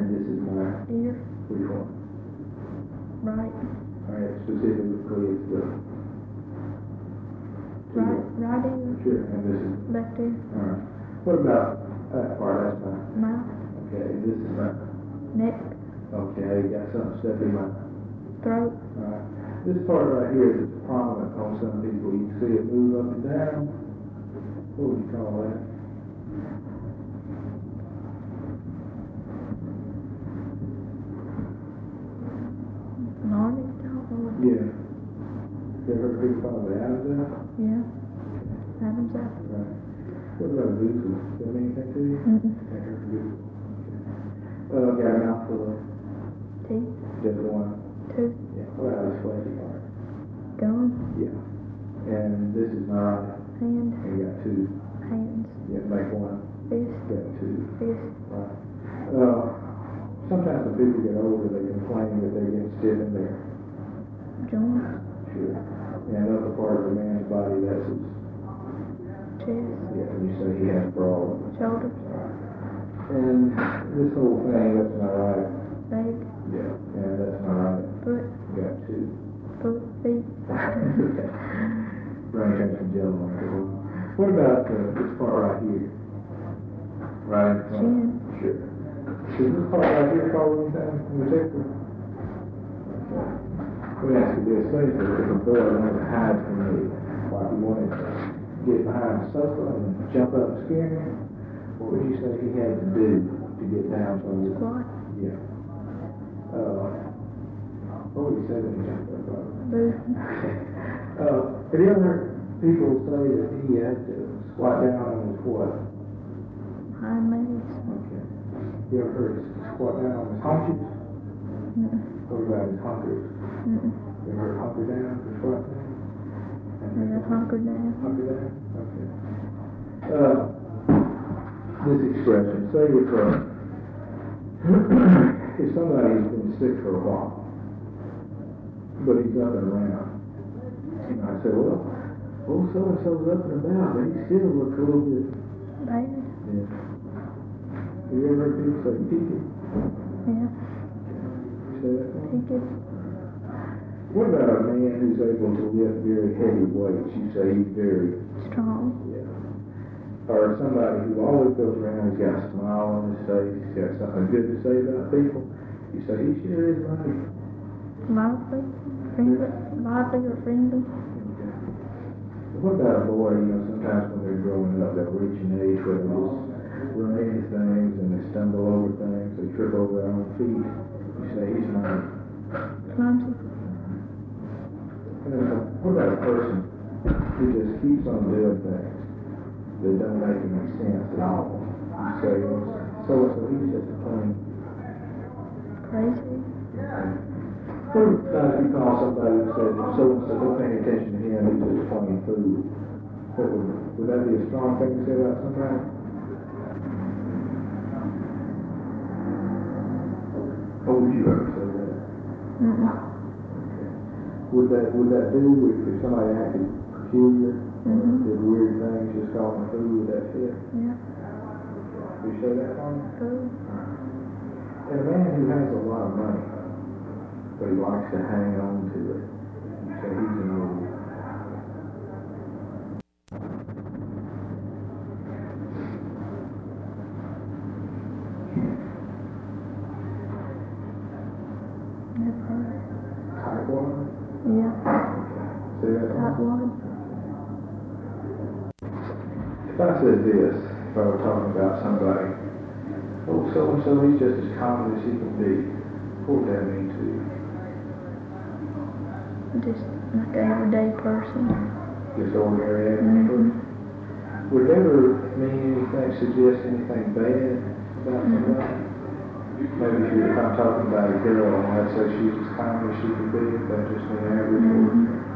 And this is my ear, which one? right, Alright, specifically it's the right ear, Sure, and this is left ear, alright. What about that part? That's mine. mouth, Okay, this is mine. neck, Okay, got something stuck in my throat, alright. This part right here is prominent on some people. You can see it move up and down. What would you call that? larynx, I don't know what, Yeah. You ever heard people call it Adam's apple? yeah, Adam's apple. Right. What about a goose? Does that mean anything to you? Mm-mm. Can't hear a goose. Got a mouthful of Teeth, just one. tooth, Yeah. What about this fleshy part? gum, Yeah. And this is my right. hand, And you got two. hands, Yeah, make one. fist, Got two. fist, Right. Sometimes when people get older, they complain that they get stiff in there. joints, Sure. And upper part of the man's body, that's his. chest, Yeah, and you say he has broad. shoulders, And this whole thing, that's my right. leg, Yeah. And that's my right. foot, Got two. foot, feet, Brain change from jello on it. What about this part right here? Right in front. chin, Sure. Does this part right here call anything in particular? Okay. Let me ask you this. Say if a boy wanted to hide from me, like he wanted to get behind the sofa and jump up and scare me, what would you say he had to do to get down from the squat, Yeah. What would you say when he jumped up? boo, Have you ever heard people say that he had to squat down on his what? hind legs, Okay. You ever heard him squat down on his haunches? mm-mm, What about his hunkers? mm-mm, You ever heard hunker down or squat down? and hunkered down, Hunker down? Okay. This expression, say if somebody's been sick for a while, but he's up and around, you know, I say, well, so-and-so's up and about, but he still looks a little bit. bad, Yeah. Have you ever heard people say peaky? yeah, You say that one? peaked, What about a man who's able to lift very heavy weights? You say he's very, strong, yeah. Or somebody who always goes around, he's got a smile on his face, he's got something good to say about people. You say he sure is right. lively, lively or friendly, Okay. What about a boy, you know, sometimes when they're growing up, they'll reach an age where they just run into things and they stumble over things, they trip over their own feet. You say he's not. clumsy, What about a person who just keeps on doing things that don't make any sense at all? You say, so he's just a plain. crazy, What about if you call somebody who said, so-and-so, don't pay attention to him, he's just a plain fool? Would that be a strong thing to say about somebody? Or would you ever say that? mm-mm, Would that do if somebody acted peculiar, mm-hmm, did weird things, just call them a fool, would that fit? yeah, Would you say that for me? boo, And a man who has a lot of money, but he likes to hang on to it, you say he's an old. never heard, Tightwad? yeah, Say that for me? tightwad, If I said this, if I were talking about somebody, oh, so-and-so, he's just as common as he can be, what would that mean to you? just like an everyday person, Just ordinary average person? Would it ever mean anything, suggest anything bad about somebody? Maybe if I'm talking about a girl, and I'd say she's as common as she can be, if that's just an average person.